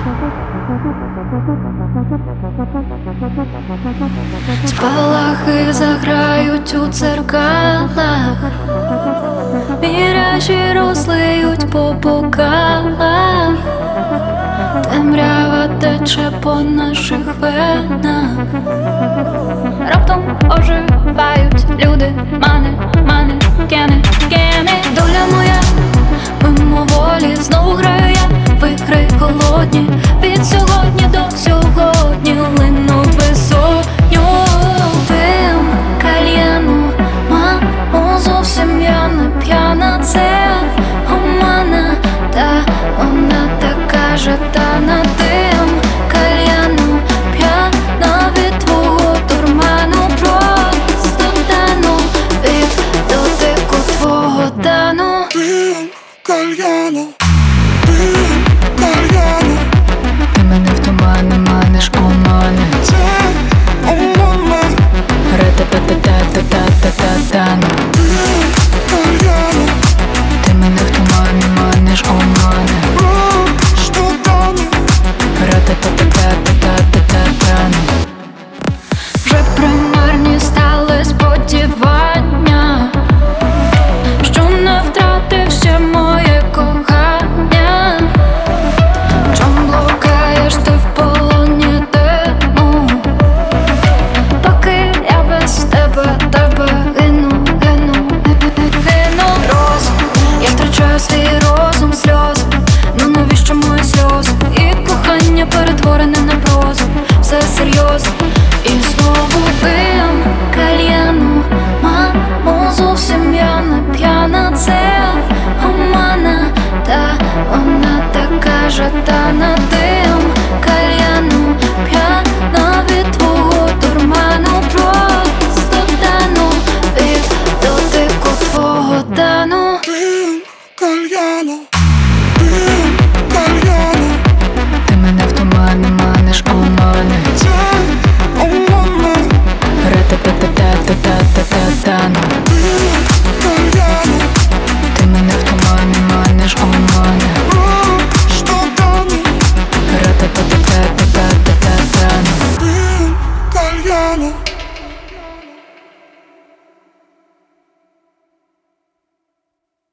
Спалахи заграють у дзеркалах, міражі розлиють по бокалах, темрява тече по наших венах. Раптом оживають люди, манекени. Доля моя мимоволі, знову граю я в ігри голодні. Від сьогодні до сьогодні лину безодню. Дим кальяну, мамо, зовсім я не п'яна. Це омана, та вона така жадана. Дим кальяну, п'яна від твого дурману. Просто тану від дотику твого тану. Дим кальяну, дим кальяну. Ти мене в тумани маниш, о мене. Це омана. Ре-та-та-та-та-та-та-та-тану. Дим кальяну, Ти мене в тумани маниш, о мене. просто тану. Ре-та-та-та-та-та-та-тану. Вже примарні стали сподівання, що не втратив ще моє кохання. Чом блукаєш ти в полоні диму, поки я без тебе гину. Розум, я втрачаю свій розум, сльози. Ну навіщо мої сльози? І кохання перетворене на прозу. Все серйозно. І знову дим кальяну, мамо, зовсім я не п'яна. Це омана, та вона така жадана.